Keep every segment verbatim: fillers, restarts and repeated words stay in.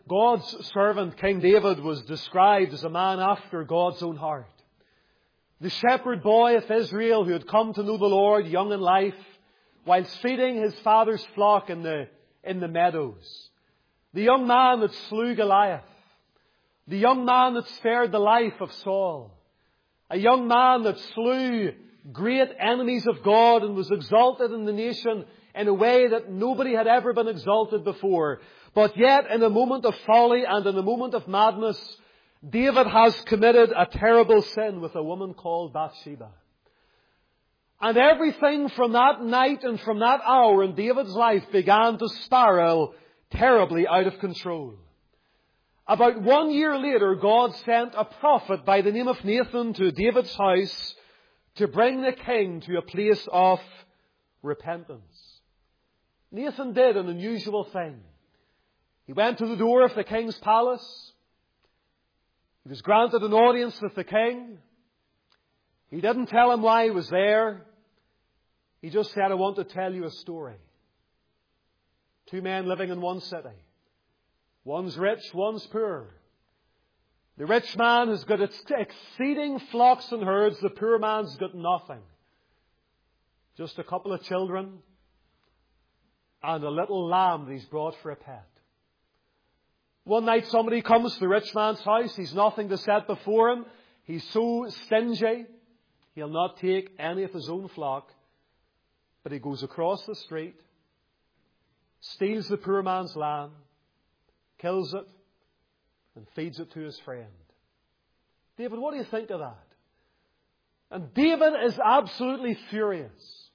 God's servant, King David, was described as a man after God's own heart. The shepherd boy of Israel who had come to know the Lord young in life, whilst feeding his father's flock in the, in the meadows. The young man that slew Goliath. The young man that spared the life of Saul. A young man that slew great enemies of God and was exalted in the nation in a way that nobody had ever been exalted before. But yet, in a moment of folly and in a moment of madness, David has committed a terrible sin with a woman called Bathsheba. And everything from that night and from that hour in David's life began to spiral terribly out of control. About one year later, God sent a prophet by the name of Nathan to David's house to bring the king to a place of repentance. Nathan did an unusual thing. He went to the door of the king's palace. He was granted an audience with the king. He didn't tell him why he was there. He just said, I want to tell you a story. Two men living in one city. One's rich, one's poor. The rich man has got exceeding flocks and herds. The poor man's got nothing. Just a couple of children and a little lamb that he's brought for a pet. One night somebody comes to the rich man's house. He's nothing to set before him. He's so stingy, he'll not take any of his own flock. But he goes across the street, steals the poor man's lamb, kills it, and feeds it to his friend. David, what do you think of that? And David is absolutely furious.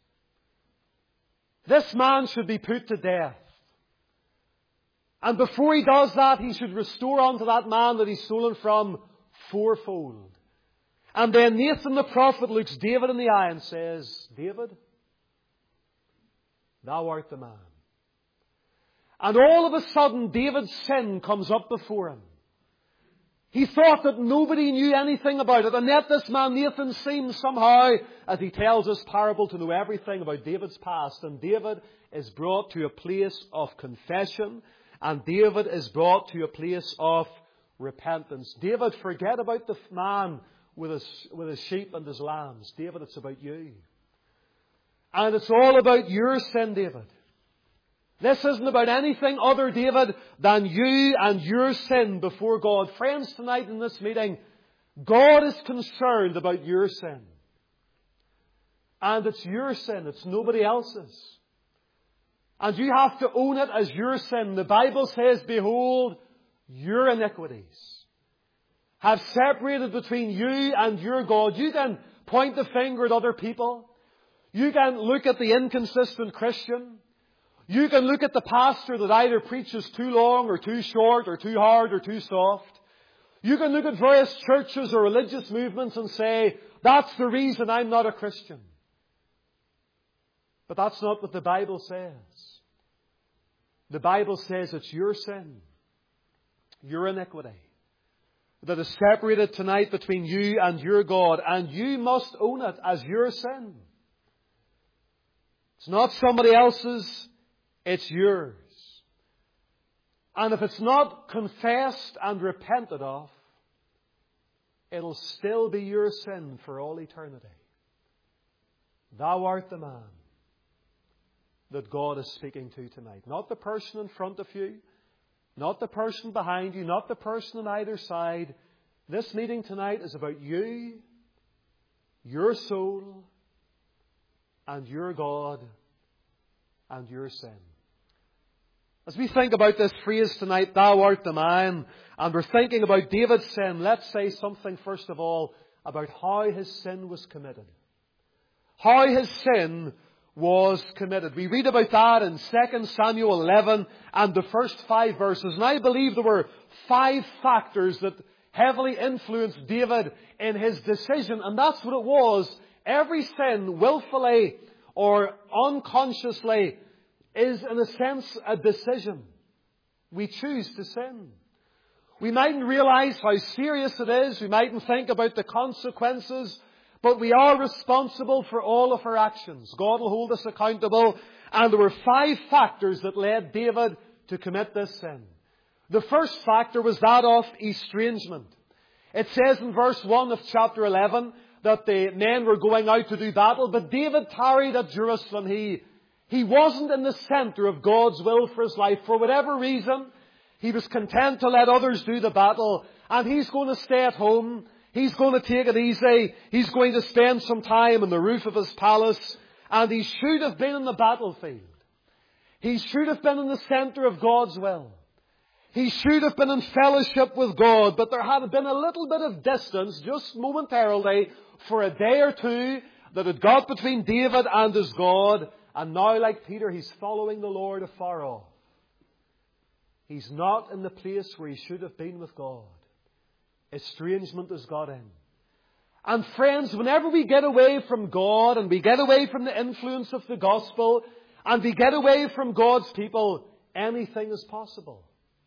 This man should be put to death. And before he does that, he should restore unto that man that he's stolen from fourfold. And then Nathan the prophet looks David in the eye and says, David, thou art the man. And all of a sudden, David's sin comes up before him. He thought that nobody knew anything about it. And yet this man, Nathan, seems somehow, as he tells this parable, to know everything about David's past. And David is brought to a place of confession. And David is brought to a place of repentance. David, forget about the man with his, with his sheep and his lambs. David, it's about you. And it's all about your sin, David. This isn't about anything other, David, than you and your sin before God. Friends, tonight in this meeting, God is concerned about your sin. And it's your sin. It's nobody else's. And you have to own it as your sin. The Bible says, behold, your iniquities have separated between you and your God. You can point the finger at other people. You can look at the inconsistent Christian. You can look at the pastor that either preaches too long or too short or too hard or too soft. You can look at various churches or religious movements and say, that's the reason I'm not a Christian. But that's not what the Bible says. The Bible says it's your sin, your iniquity, that is separated tonight between you and your God, and you must own it as your sin. It's not somebody else's, it's yours. And if it's not confessed and repented of, it'll still be your sin for all eternity. Thou art the man that God is speaking to tonight. Not the person in front of you, not the person behind you, not the person on either side. This meeting tonight is about you, your soul, and your God, and your sin. As we think about this phrase tonight, thou art the man, and we're thinking about David's sin, let's say something first of all about how his sin was committed. How his sin was committed. We read about that in Second Samuel eleven and the first five verses. And I believe there were five factors that heavily influenced David in his decision. And that's what it was. Every sin, willfully or unconsciously, is in a sense a decision. We choose to sin. We mightn't realize how serious it is. We mightn't think about the consequences. But we are responsible for all of our actions. God will hold us accountable. And there were five factors that led David to commit this sin. The first factor was that of estrangement. It says in verse one of chapter eleven that the men were going out to do battle, but David tarried at Jerusalem. He, he wasn't in the center of God's will for his life. For whatever reason, he was content to let others do the battle, and he's going to stay at home. He's going to take it easy. He's going to spend some time on the roof of his palace, and he should have been in the battlefield. He should have been in the center of God's will. He should have been in fellowship with God, but there had been a little bit of distance, just momentarily, for a day or two, that had got between David and his God, and now, like Peter, he's following the Lord afar off. He's not in the place where he should have been with God. Estrangement has got in. And friends, whenever we get away from God, and we get away from the influence of the gospel, and we get away from God's people, anything is possible.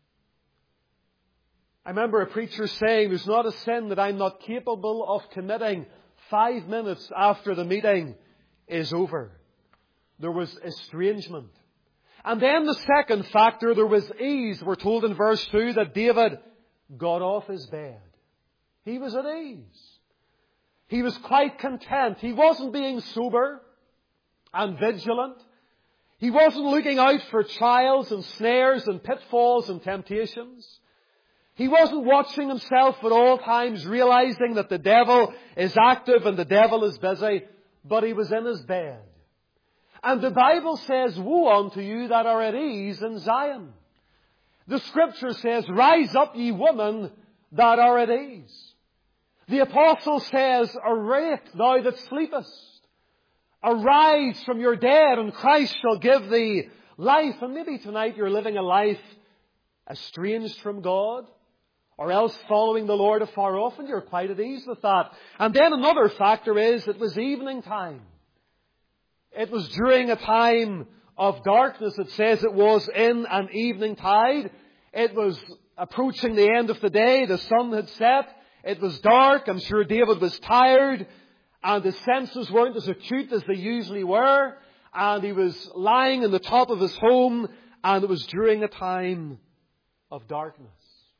I remember a preacher saying, there's not a sin that I'm not capable of committing five minutes after the meeting is over. There was estrangement. And then the second factor, there was ease. We're told in verse two that David got off his bed. He was at ease. He was quite content. He wasn't being sober and vigilant. He wasn't looking out for trials and snares and pitfalls and temptations. He wasn't watching himself at all times, realizing that the devil is active and the devil is busy, but he was in his bed. And the Bible says, woe unto you that are at ease in Zion. The Scripture says, rise up, ye women that are at ease. The Apostle says, awake, thou that sleepest. Arise from your dead, and Christ shall give thee life. And maybe tonight you're living a life estranged from God, or else following the Lord afar off, and you're quite at ease with that. And then another factor is, it was evening time. It was during a time of darkness. It says it was in an evening tide. It was approaching the end of the day. The sun had set. It was dark. I'm sure David was tired, and his senses weren't as acute as they usually were. And he was lying in the top of his home, and it was during a time of darkness.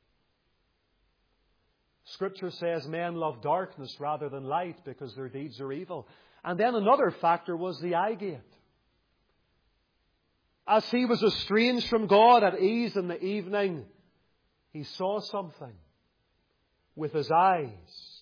Scripture says men love darkness rather than light because their deeds are evil. And then another factor was the eye gate. As he was estranged from God at ease in the evening, he saw something with his eyes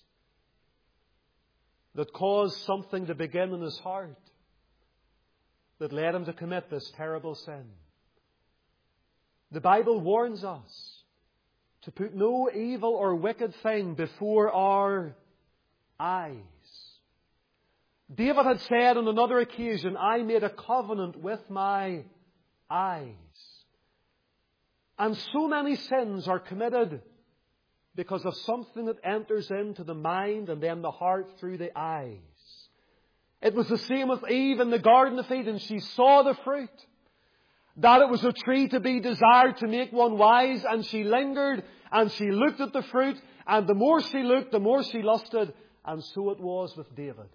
that caused something to begin in his heart that led him to commit this terrible sin. The Bible warns us to put no evil or wicked thing before our eyes. David had said on another occasion, I made a covenant with my eyes. And so many sins are committed because of something that enters into the mind and then the heart through the eyes. It was the same with Eve in the Garden of Eden. She saw the fruit, that it was a tree to be desired to make one wise, and she lingered and she looked at the fruit, and the more she looked, the more she lusted, and so it was with David.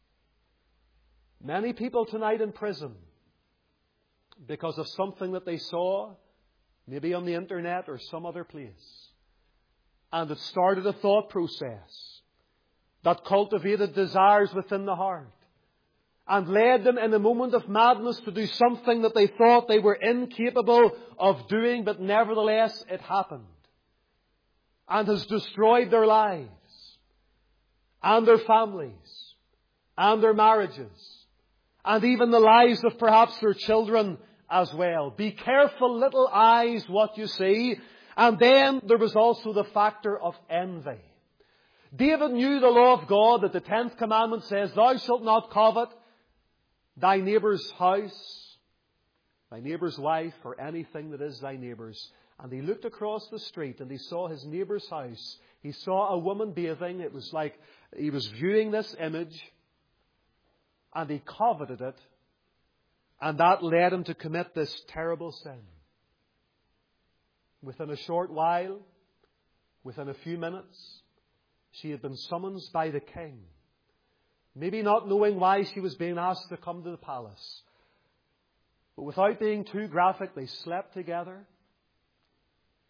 Many people tonight in prison because of something that they saw, maybe on the internet or some other place, and it started a thought process that cultivated desires within the heart and led them in a moment of madness to do something that they thought they were incapable of doing, but nevertheless it happened, and has destroyed their lives and their families and their marriages and even the lives of perhaps their children as well. Be careful, little eyes, what you see. And then there was also the factor of envy. David knew the law of God, that the tenth commandment says, thou shalt not covet thy neighbour's house, thy neighbour's wife, or anything that is thy neighbour's. And he looked across the street and he saw his neighbour's house. He saw a woman bathing. It was like he was viewing this image, and he coveted it. And that led him to commit this terrible sin. Within a short while, within a few minutes, she had been summoned by the king. Maybe not knowing why she was being asked to come to the palace. But without being too graphic, they slept together.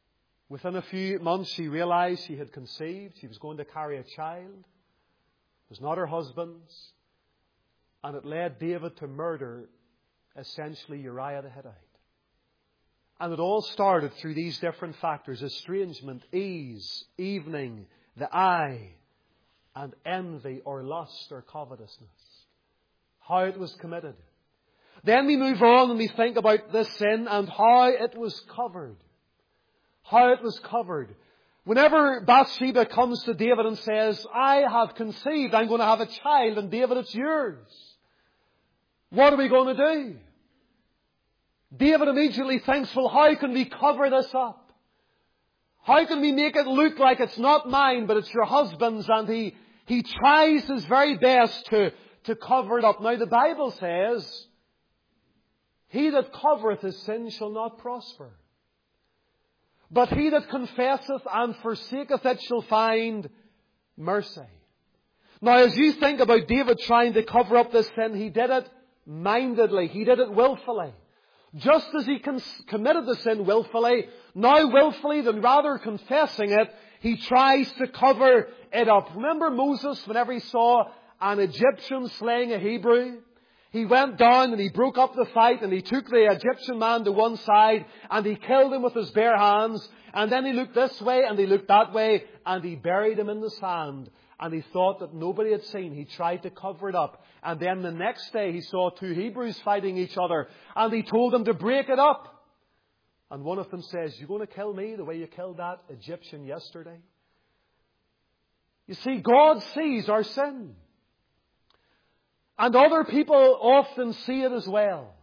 Within a few months, she realized she had conceived. She was going to carry a child. It was not her husband's. And it led David to murder, essentially, Uriah the Hittite. And it all started through these different factors: estrangement, ease, evening, the eye, and envy or lust or covetousness. How it was committed. Then we move on and we think about this sin and how it was covered. How it was covered. Whenever Bathsheba comes to David and says, I have conceived, I'm going to have a child, and David, it's yours. What are we going to do? David immediately thinks, well, how can we cover this up? How can we make it look like it's not mine, but it's your husband's? And he, he tries his very best to, to cover it up. Now, the Bible says, he that covereth his sin shall not prosper. But he that confesseth and forsaketh it shall find mercy. Now, as you think about David trying to cover up this sin, he did it mindedly. He did it willfully. Just as he con- committed the sin willfully, now willfully than rather confessing it, he tries to cover it up. Remember Moses, whenever he saw an Egyptian slaying a Hebrew? He went down and he broke up the fight and he took the Egyptian man to one side and he killed him with his bare hands. And then he looked this way and he looked that way and he buried him in the sand. And he thought that nobody had seen. He tried to cover it up. And then the next day he saw two Hebrews fighting each other. And he told them to break it up. And one of them says, you're going to kill me the way you killed that Egyptian yesterday? You see, God sees our sin. And other people often see it as well.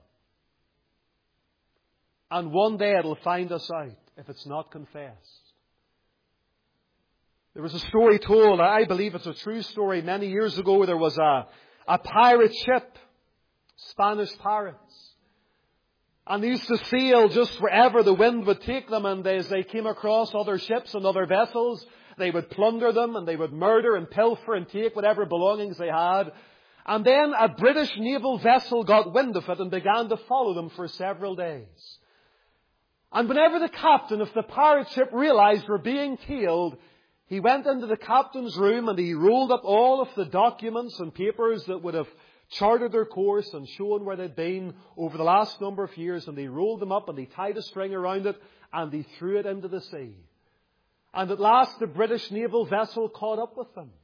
And one day it'll find us out if it's not confessed. There was a story told, I believe it's a true story, many years ago. There was a, a pirate ship, Spanish pirates. And they used to sail just wherever the wind would take them. And as they came across other ships and other vessels, they would plunder them and they would murder and pilfer and take whatever belongings they had. And then a British naval vessel got wind of it and began to follow them for several days. And whenever the captain of the pirate ship realized we're being tailed, he went into the captain's room and he rolled up all of the documents and papers that would have charted their course and shown where they'd been over the last number of years. And he rolled them up and he tied a string around it and he threw it into the sea. And at last the British naval vessel caught up with them.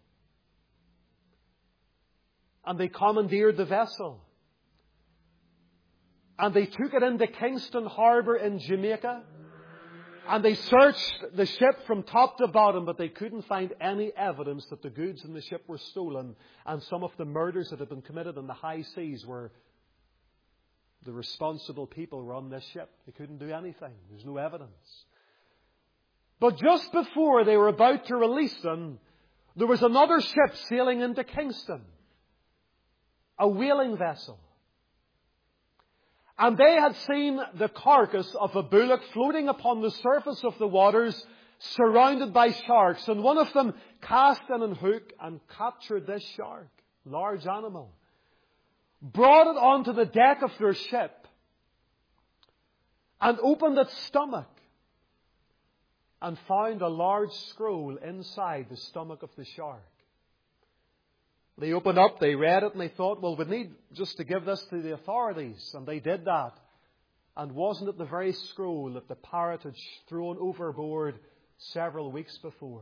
And they commandeered the vessel. And they took it into Kingston Harbour in Jamaica. And they searched the ship from top to bottom, but they couldn't find any evidence that the goods in the ship were stolen. And some of the murders that had been committed in the high seas were the responsible people were on this ship. They couldn't do anything. There's no evidence. But just before they were about to release them, there was another ship sailing into Kingston. A whaling vessel. And they had seen the carcass of a bullock floating upon the surface of the waters, surrounded by sharks. And one of them cast in a hook and captured this shark, large animal, brought it onto the deck of their ship, and opened its stomach, and found a large scroll inside the stomach of the shark. They opened up, they read it, and they thought, well, we need just to give this to the authorities. And they did that. And wasn't it the very scroll that the pirate had thrown overboard several weeks before?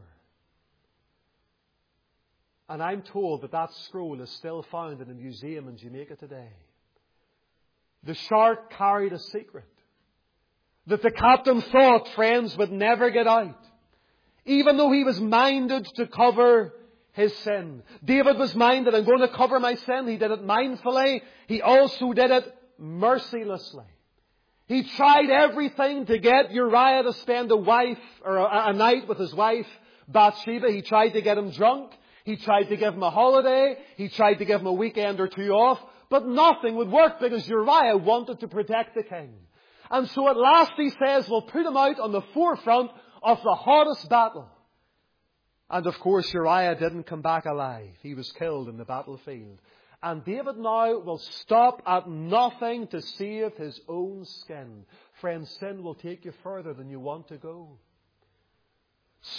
And I'm told that that scroll is still found in a museum in Jamaica today. The shark carried a secret that the captain thought, friends, would never get out. Even though he was minded to cover his sin. David was minded, I'm going to cover my sin. He did it mindfully. He also did it mercilessly. He tried everything to get Uriah to spend a wife or a, a night with his wife, Bathsheba. He tried to get him drunk. He tried to give him a holiday. He tried to give him a weekend or two off. But nothing would work because Uriah wanted to protect the king. And so at last he says, we'll put him out on the forefront of the hottest battle. And of course, Uriah didn't come back alive. He was killed in the battlefield. And David now will stop at nothing to save his own skin. Friends, sin will take you further than you want to go.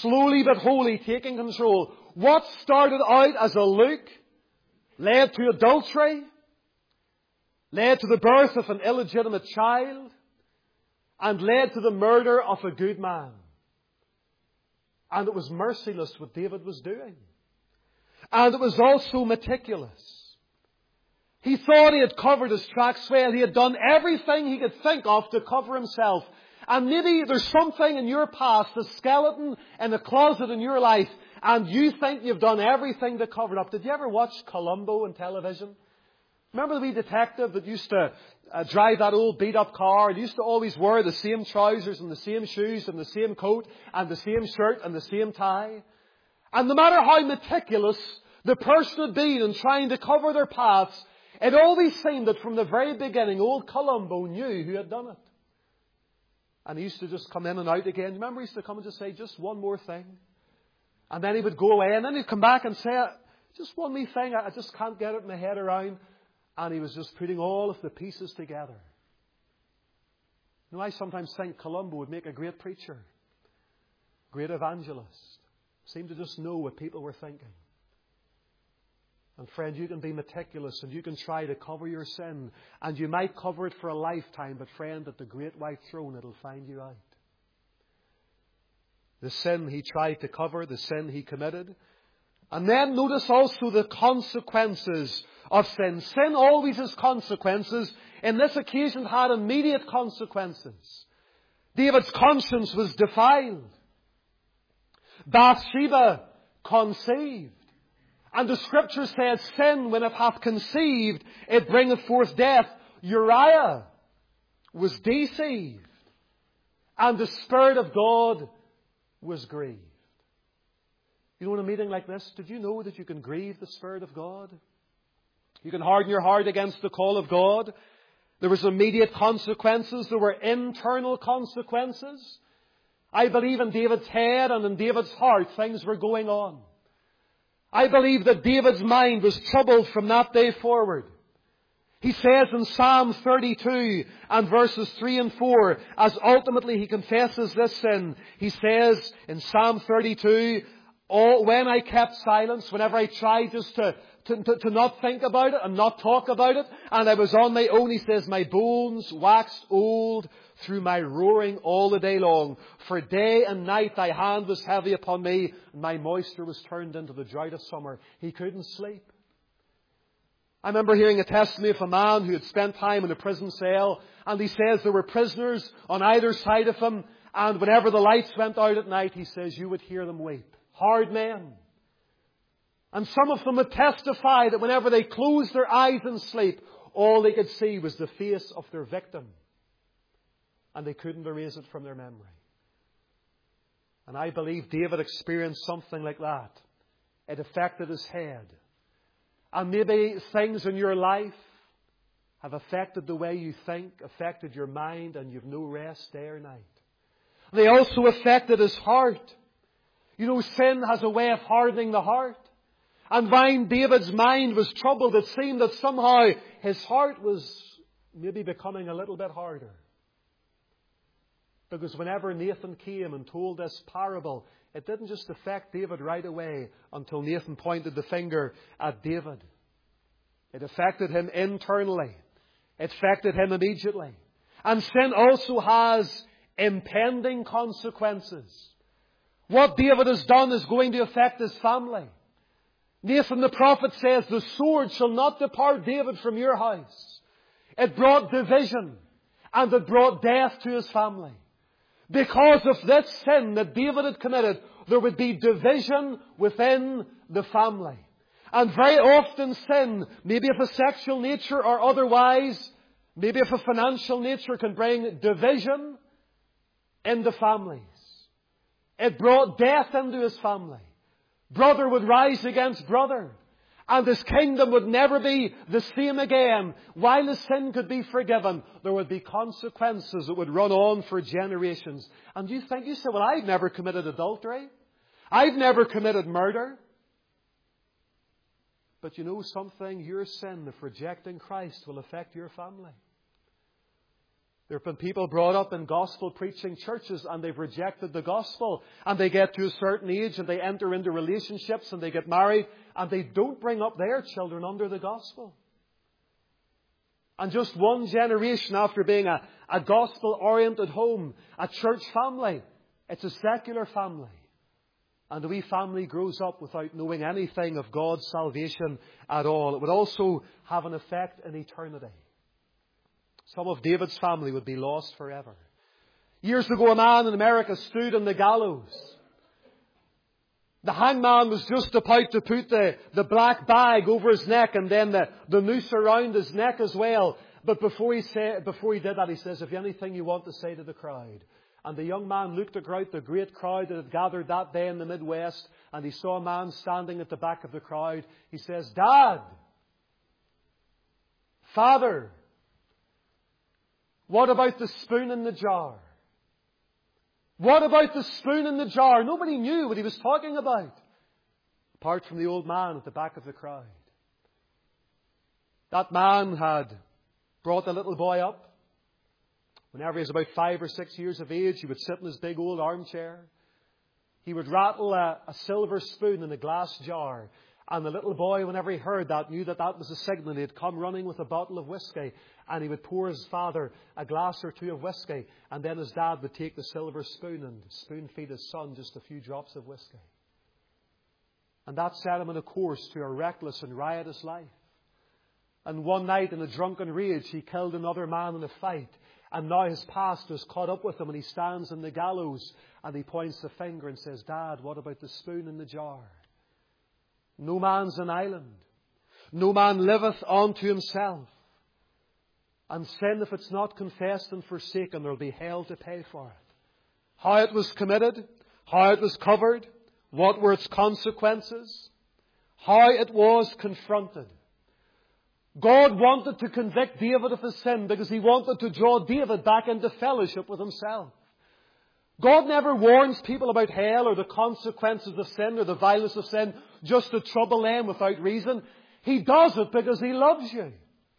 slowly but wholly taking control. What started out as a look led to adultery, led to the birth of an illegitimate child, and led to the murder of a good man. And it was merciless what David was doing. And it was also meticulous. He thought he had covered his tracks well. He had done everything he could think of to cover himself. And maybe there's something in your past, a skeleton in a closet in your life, and you think you've done everything to cover it up. Did you ever watch Columbo on television? Remember the wee detective that used to uh, drive that old beat-up car and used to always wear the same trousers and the same shoes and the same coat and the same shirt and the same tie? And no matter how meticulous the person had been in trying to cover their paths, it always seemed that from the very beginning, old Columbo knew who had done it. And he used to just come in and out again. Remember, he used to come and just say, just one more thing. And then he would go away, and then he'd come back and say, just one wee thing, I just can't get it in my head around. And he was just putting all of the pieces together. You know, I sometimes think Columbo would make a great preacher, great evangelist. Seemed to just know what people were thinking. And friend, you can be meticulous and you can try to cover your sin. And you might cover it for a lifetime, but friend, at the great white throne it'll find you out. The sin he tried to cover, the sin he committed. And then notice also the consequences of sin. Sin always has consequences. In this occasion, it had immediate consequences. David's conscience was defiled. Bathsheba conceived. And the Scripture says, sin, when it hath conceived, it bringeth forth death. Uriah was deceived. And the Spirit of God was grieved. You know, in a meeting like this, did you know that you can grieve the Spirit of God? You can harden your heart against the call of God. There was immediate consequences. There were internal consequences. I believe in David's head and in David's heart things were going on. I believe that David's mind was troubled from that day forward. He says in Psalm thirty-two and verses three and four, as ultimately he confesses this sin, he says in Psalm thirty-two, all, when I kept silence, whenever I tried just to, to, to, to not think about it and not talk about it, and I was on my own, he says, my bones waxed old through my roaring all the day long. For day and night thy hand was heavy upon me, and my moisture was turned into the drought of summer. He couldn't sleep. I remember hearing a testimony of a man who had spent time in a prison cell, and he says there were prisoners on either side of him, and whenever the lights went out at night, he says you would hear them weep. Hard men. And some of them would testify that whenever they closed their eyes in sleep, all they could see was the face of their victim. And they couldn't erase it from their memory. And I believe David experienced something like that. It affected his head. And maybe things in your life have affected the way you think, affected your mind, and you've no rest day or night. They also affected his heart. You know, sin has a way of hardening the heart. And when David's mind was troubled, it seemed that somehow his heart was maybe becoming a little bit harder. Because whenever Nathan came and told this parable, it didn't just affect David right away until Nathan pointed the finger at David. It affected him internally. It affected him immediately. And sin also has impending consequences. What David has done is going to affect his family. Nathan the prophet says, the sword shall not depart David from your house. It brought division and it brought death to his family. Because of this sin that David had committed, there would be division within the family. And very often sin, maybe of a sexual nature or otherwise, maybe of a financial nature, can bring division in the families. It brought death into his family. Brother would rise against brother. And his kingdom would never be the same again. While his sin could be forgiven, there would be consequences that would run on for generations. And you think, you say, well, I've never committed adultery. I've never committed murder. But you know something? Your sin of rejecting Christ will affect your family. There have been people brought up in gospel preaching churches and they've rejected the gospel, and they get to a certain age and they enter into relationships and they get married and they don't bring up their children under the gospel. And just one generation after being a, a gospel-oriented home, a church family, it's a secular family. And the wee family grows up without knowing anything of God's salvation at all. It would also have an effect in eternity. Some of David's family would be lost forever. Years ago, a man in America stood on the gallows. The hangman was just about to put the, the black bag over his neck and then the, the noose around his neck as well. But before he, say, before he did that, he says, "Have you anything you want to say to the crowd?" And the young man looked across the great crowd that had gathered that day in the Midwest, and he saw a man standing at the back of the crowd. He says, "Dad, Father, what about the spoon in the jar? What about the spoon in the jar?" Nobody knew what he was talking about, apart from the old man at the back of the crowd. That man had brought the little boy up. Whenever he was about five or six years of age, he would sit in his big old armchair. He would rattle a, a silver spoon in a glass jar. And the little boy, whenever he heard that, knew that that was a signal. He'd come running with a bottle of whiskey, and he would pour his father a glass or two of whiskey. And then his dad would take the silver spoon and spoon feed his son just a few drops of whiskey. And that set him on a course to a reckless and riotous life. And one night, in a drunken rage, he killed another man in a fight. And now his past has caught up with him, and he stands on the gallows and he points the finger and says, "Dad, what about the spoon in the jar? No man's an island. No man liveth unto himself. And sin, if it's not confessed and forsaken, there will be hell to pay for it." How it was committed, how it was covered, what were its consequences, how it was confronted. God wanted to convict David of his sin because He wanted to draw David back into fellowship with Himself. God never warns people about hell or the consequences of sin or the violence of sin just to trouble them without reason. He does it because He loves you.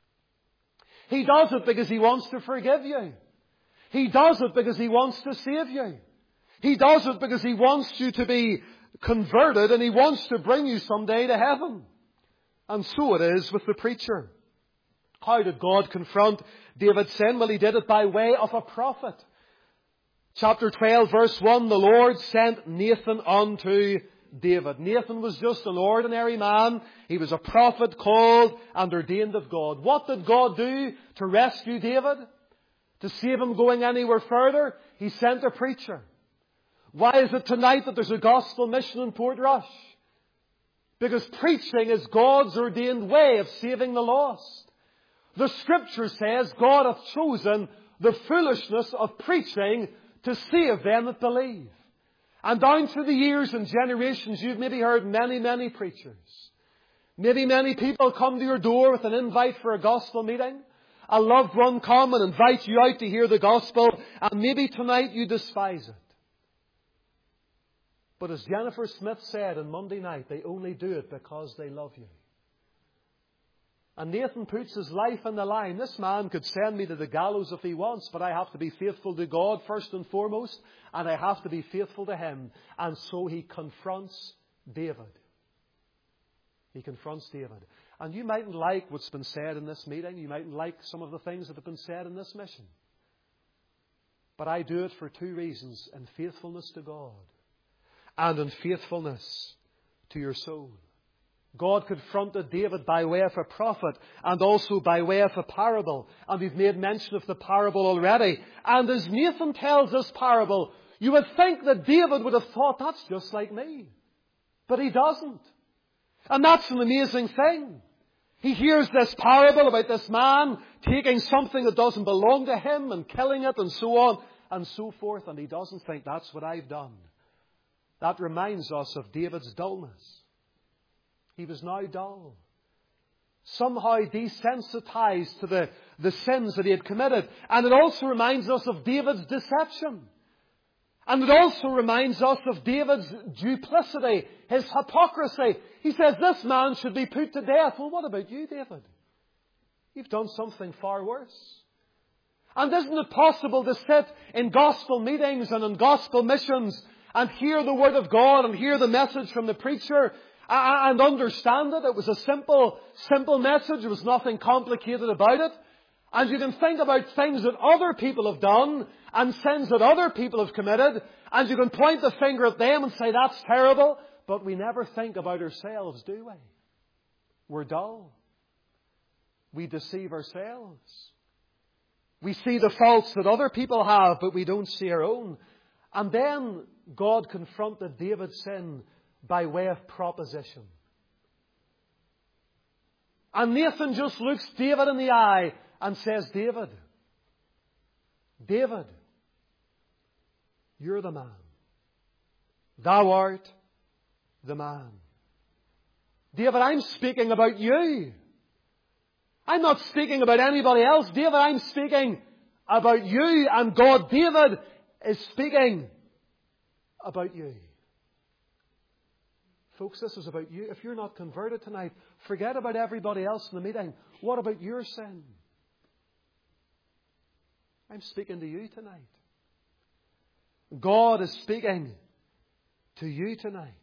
He does it because He wants to forgive you. He does it because He wants to save you. He does it because He wants you to be converted, and He wants to bring you someday to heaven. And so it is with the preacher. How did God confront David's sin? Well, He did it by way of a prophet. Chapter twelve, verse one, "The Lord sent Nathan unto David." Nathan was just an ordinary man. He was a prophet called and ordained of God. What did God do to rescue David? To save him going anywhere further? He sent a preacher. Why is it tonight that there's a gospel mission in Portrush? Because preaching is God's ordained way of saving the lost. The Scripture says God hath chosen the foolishness of preaching to save them that believe. And down through the years and generations, you've maybe heard many, many preachers. Maybe many people come to your door with an invite for a gospel meeting. A loved one come and invite you out to hear the gospel, and maybe tonight you despise it. But as Jennifer Smith said on Monday night, they only do it because they love you. And Nathan puts his life on the line. This man could send me to the gallows if he wants, but I have to be faithful to God first and foremost, and I have to be faithful to Him. And so he confronts David. He confronts David. And you mightn't like what's been said in this meeting. You mightn't like some of the things that have been said in this mission. But I do it for two reasons: in faithfulness to God and in faithfulness to your soul. God confronted David by way of a prophet and also by way of a parable. And we've made mention of the parable already. And as Nathan tells this parable, you would think that David would have thought, "That's just like me." But he doesn't. And that's an amazing thing. He hears this parable about this man taking something that doesn't belong to him and killing it and so on and so forth. And he doesn't think, "That's what I've done." That reminds us of David's dullness. He was now dull. Somehow desensitized to the, the sins that he had committed. And it also reminds us of David's deception. And it also reminds us of David's duplicity, his hypocrisy. He says, "This man should be put to death." Well, what about you, David? You've done something far worse. And isn't it possible to sit in gospel meetings and in gospel missions and hear the Word of God and hear the message from the preacher and understand it? It was a simple, simple message. There was nothing complicated about it. And you can think about things that other people have done and sins that other people have committed, and you can point the finger at them and say, that's terrible. But we never think about ourselves, do we? We're dull. We deceive ourselves. We see the faults that other people have, but we don't see our own. And then God confronted David's sin by way of proposition. And Nathan just looks David in the eye and says, David, David, you're the man. Thou art the man. David, I'm speaking about you. I'm not speaking about anybody else. David, I'm speaking about you. And God, David, is speaking about you. Folks, this is about you. If you're not converted tonight, forget about everybody else in the meeting. What about your sin? I'm speaking to you tonight. God is speaking to you tonight.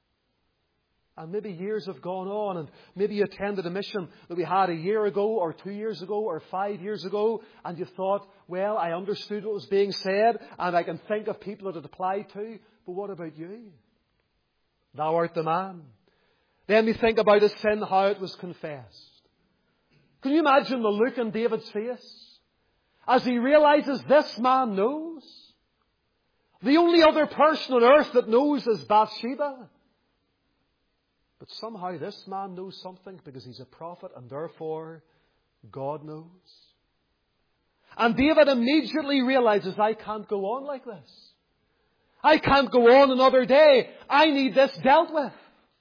And maybe years have gone on, and maybe you attended a mission that we had a year ago or two years ago or five years ago, and you thought, well, I understood what was being said, and I can think of people that it applied to. But what about you? Thou art the man. Then we think about his sin, how it was confessed. Can you imagine the look on David's face as he realizes this man knows? The only other person on earth that knows is Bathsheba. But somehow this man knows something because he's a prophet, and therefore God knows. And David immediately realizes, I can't go on like this. I can't go on another day. I need this dealt with.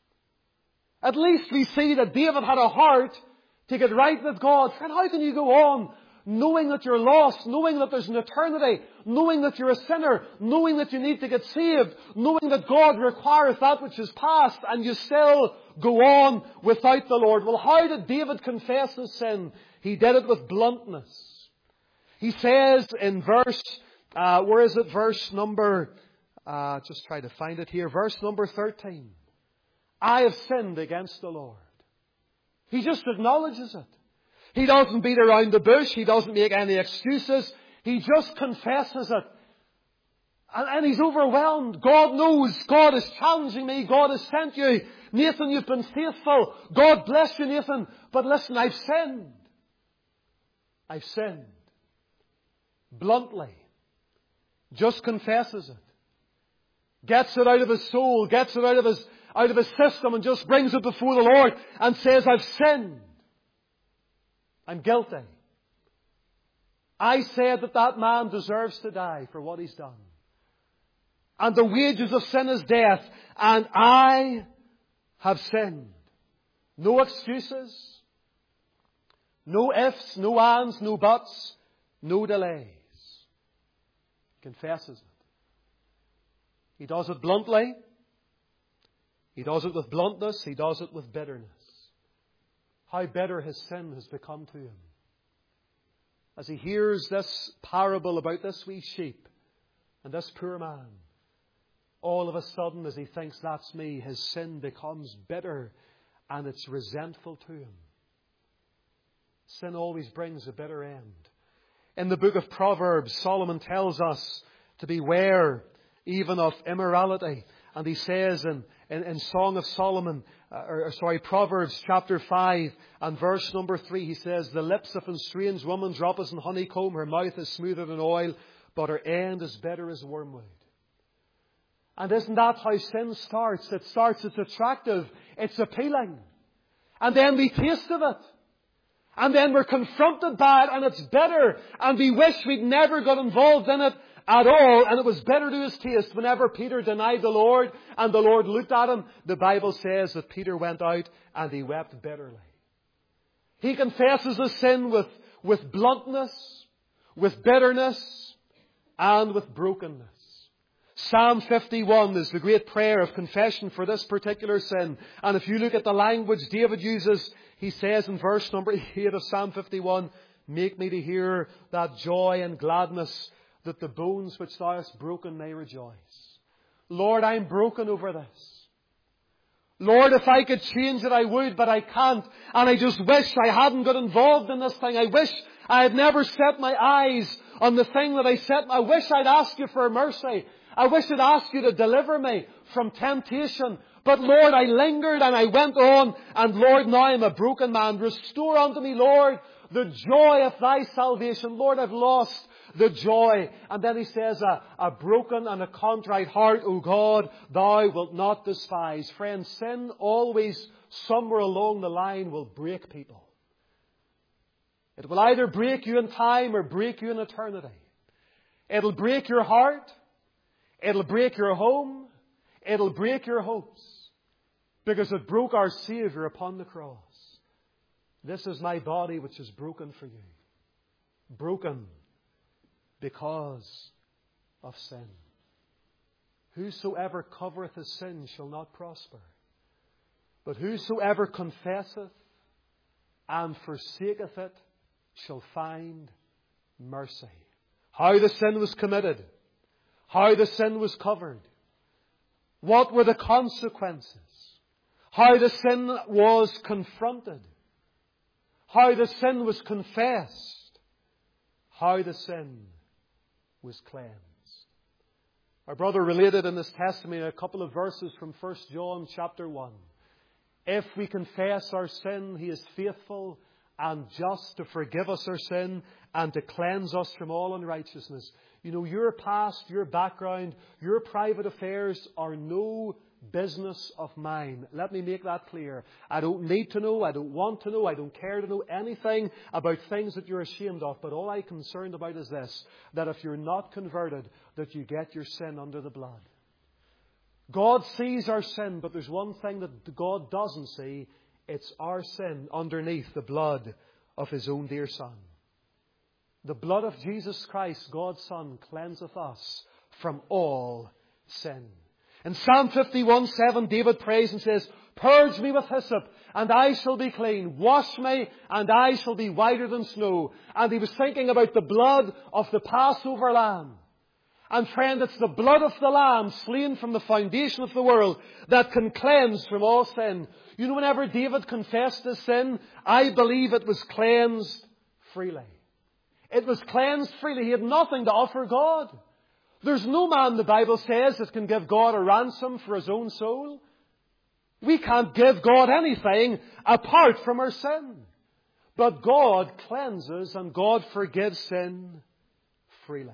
At least we see that David had a heart to get right with God. Friend, how can you go on knowing that you're lost, knowing that there's an eternity, knowing that you're a sinner, knowing that you need to get saved, knowing that God requires that which is past, and you still go on without the Lord? Well, how did David confess his sin? He did it with bluntness. He says in verse, uh, where is it? Verse number, uh, just try to find it here. Verse number thirteen. I have sinned against the Lord. He just acknowledges it. He doesn't beat around the bush. He doesn't make any excuses. He just confesses it. And, and he's overwhelmed. God knows. God is challenging me. God has sent you. Nathan, you've been faithful. God bless you, Nathan. But listen, I've sinned. I've sinned. Bluntly. Just confesses it. Gets it out of his soul. Gets it out of his, out of his system, and just brings it before the Lord and says, I've sinned. I'm guilty. I said that that man deserves to die for what he's done. And the wages of sin is death. And I have sinned. No excuses. No ifs, no ands, no buts, no delays. Confesses it. He does it bluntly. He does it with bluntness. He does it with bitterness. How bitter his sin has become to him. As he hears this parable about this wee sheep and this poor man, all of a sudden, as he thinks that's me, his sin becomes bitter and it's resentful to him. Sin always brings a bitter end. In the book of Proverbs, Solomon tells us to beware even of immorality. And he says in, in, in Song of Solomon, uh, or sorry, Proverbs chapter five and verse number three, he says, the lips of a strange woman drop as in honeycomb, her mouth is smoother than oil, but her end is bitter as wormwood. And isn't that how sin starts? It starts, it's attractive, it's appealing. And then we taste of it. And then we're confronted by it, and it's bitter. And we wish we'd never got involved in it at all. And it was bitter to his taste. Whenever Peter denied the Lord and the Lord looked at him, the Bible says that Peter went out and he wept bitterly. He confesses his sin with, with bluntness, with bitterness, and with brokenness. Psalm fifty-one is the great prayer of confession for this particular sin. And if you look at the language David uses, he says in verse number eight of Psalm fifty-one, Make me to hear that joy and gladness, that the bones which thou hast broken may rejoice. Lord, I'm broken over this. Lord, if I could change it, I would, but I can't. And I just wish I hadn't got involved in this thing. I wish I had never set my eyes on the thing that I set. I wish I'd asked you for mercy. I wish I'd asked you to deliver me from temptation. But Lord, I lingered and I went on. And Lord, now I'm a broken man. Restore unto me, Lord, the joy of thy salvation. Lord, I've lost the joy. And then he says, a, a broken and a contrite heart, O God, thou wilt not despise. Friends, sin always, somewhere along the line, will break people. It will either break you in time or break you in eternity. It'll break your heart. It'll break your home. It'll break your hopes. Because it broke our Saviour upon the cross. This is my body which is broken for you. Broken because of sin. Whosoever covereth his sin shall not prosper. But whosoever confesseth and forsaketh it shall find mercy. How the sin was committed. How the sin was covered. What were the consequences? How the sin was confronted. How the sin was confessed. How the sin was cleansed. Our brother related in this testimony a couple of verses from First John chapter one. If we confess our sin, He is faithful and just to forgive us our sin and to cleanse us from all unrighteousness. You know, your past, your background, your private affairs are no business of mine. Let me make that clear. I don't need to know, I don't want to know, I don't care to know anything about things that you're ashamed of. But all I'm concerned about is this, that if you're not converted, that you get your sin under the blood. God sees our sin, but there's one thing that God doesn't see. It's our sin underneath the blood of His own dear Son. The blood of Jesus Christ, God's Son, cleanseth us from all sin. In Psalm fifty-one seven, David prays and says, "Purge me with hyssop, and I shall be clean. Wash me, and I shall be whiter than snow." And he was thinking about the blood of the Passover lamb. And friend, it's the blood of the Lamb slain from the foundation of the world that can cleanse from all sin. You know, whenever David confessed his sin, I believe it was cleansed freely. It was cleansed freely. He had nothing to offer God. There's no man, the Bible says, that can give God a ransom for his own soul. We can't give God anything apart from our sin. But God cleanses and God forgives sin freely.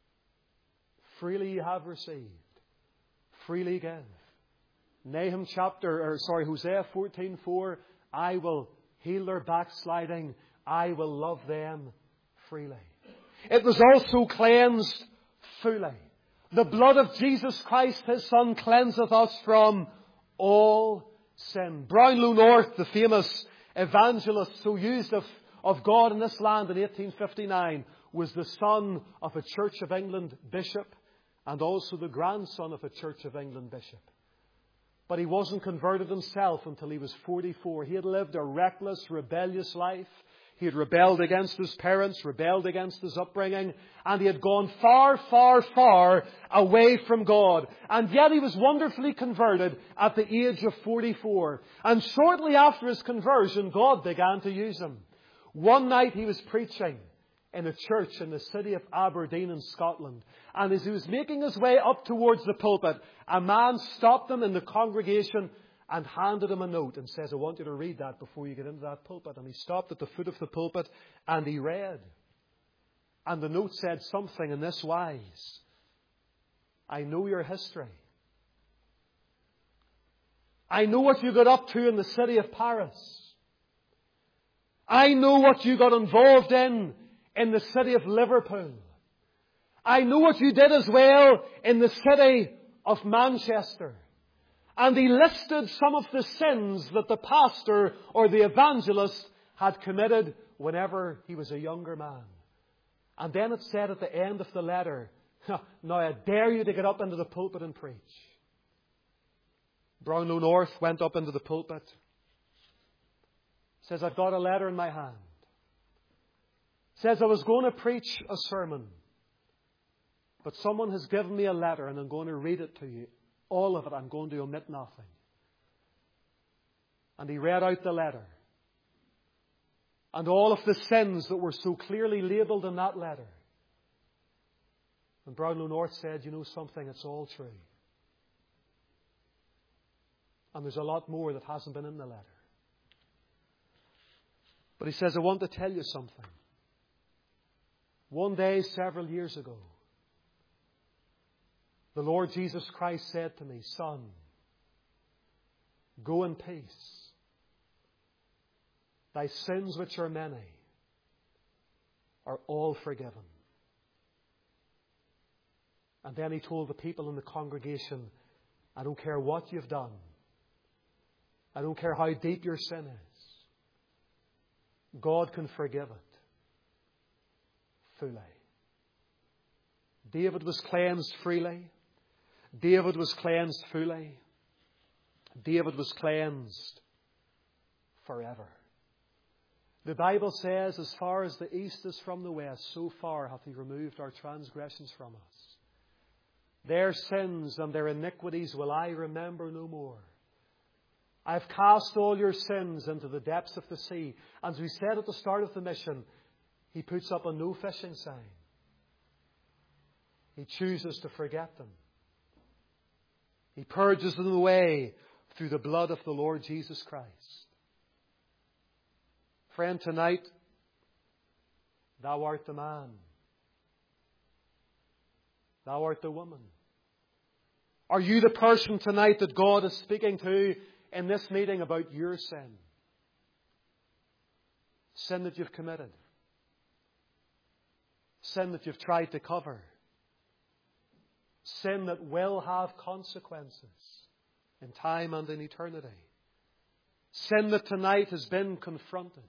Freely you have received. Freely give. Nahum chapter, or sorry, Hosea fourteen four, I will heal their backsliding. I will love them freely. It was also cleansed fully. The blood of Jesus Christ, His Son, cleanseth us from all sin. Brownlow North, the famous evangelist who used of, of God in this land in eighteen fifty-nine, was the son of a Church of England bishop and also the grandson of a Church of England bishop. But he wasn't converted himself until he was forty-four. He had lived a reckless, rebellious life. He had rebelled against his parents, rebelled against his upbringing, and he had gone far, far, far away from God. And yet he was wonderfully converted at the age of forty-four. And shortly after his conversion, God began to use him. One night he was preaching in a church in the city of Aberdeen in Scotland. And as he was making his way up towards the pulpit, a man stopped him in the congregation and handed him a note and says, I want you to read that before you get into that pulpit. And he stopped at the foot of the pulpit and he read. And the note said something in this wise: I know your history. I know what you got up to in the city of Paris. I know what you got involved in in the city of Liverpool. I know what you did as well in the city of Manchester. And he listed some of the sins that the pastor or the evangelist had committed whenever he was a younger man. And then it said at the end of the letter, now I dare you to get up into the pulpit and preach. Brownlow North went up into the pulpit. Says, I've got a letter in my hand. says, I was going to preach a sermon, but someone has given me a letter and I'm going to read it to you. All of it. I'm going to omit nothing. And he read out the letter. And all of the sins that were so clearly labelled in that letter. And Brownlow North said, you know something, it's all true. And there's a lot more that hasn't been in the letter. But he says, I want to tell you something. One day, several years ago, the Lord Jesus Christ said to me, Son, go in peace. Thy sins, which are many, are all forgiven. And then he told the people in the congregation, I don't care what you've done. I don't care how deep your sin is. God can forgive it fully. David was cleansed freely. David was cleansed fully. David was cleansed forever. The Bible says, as far as the east is from the west, so far hath He removed our transgressions from us. Their sins and their iniquities will I remember no more. I've cast all your sins into the depths of the sea. And as we said at the start of the mission, He puts up a no fishing sign. He chooses to forget them. He purges them away through the blood of the Lord Jesus Christ. Friend, tonight, thou art the man. Thou art the woman. Are you the person tonight that God is speaking to in this meeting about your sin? Sin that you've committed. Sin that you've tried to cover. Sin that will have consequences in time and in eternity. Sin that tonight has been confronted.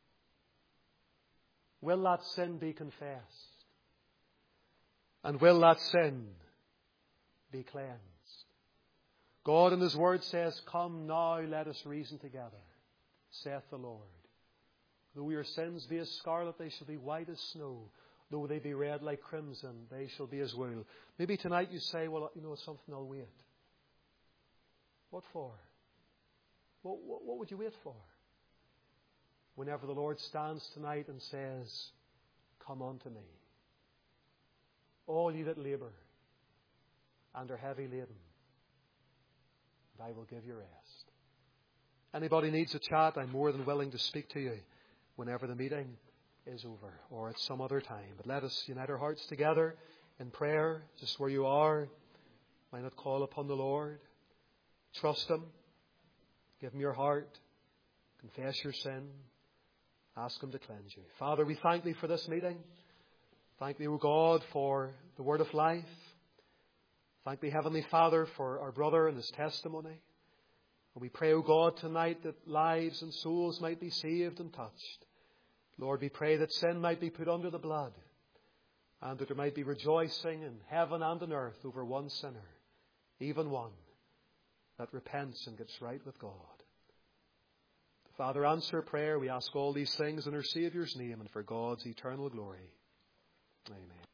Will that sin be confessed? And will that sin be cleansed? God in His Word says, Come now, let us reason together, saith the Lord. Though your sins be as scarlet, they shall be white as snow. Though they be red like crimson, they shall be as wool. Maybe tonight you say, well, you know, it's something I'll wait. What for? What, what, what would you wait for? Whenever the Lord stands tonight and says, Come unto me, all ye that labour and are heavy laden, and I will give you rest. Anybody needs a chat, I'm more than willing to speak to you whenever the meeting is over or at some other time. But let us unite our hearts together in prayer, just where you are. Why not call upon the Lord? Trust Him. Give Him your heart. Confess your sin. Ask Him to cleanse you. Father, we thank Thee for this meeting. Thank Thee, O God, for the word of life. Thank Thee, Heavenly Father, for our brother and his testimony. And we pray, O God, tonight that lives and souls might be saved and touched. Lord, we pray that sin might be put under the blood and that there might be rejoicing in heaven and on earth over one sinner, even one that repents and gets right with God. Father, answer prayer. We ask all these things in our Saviour's name and for God's eternal glory. Amen.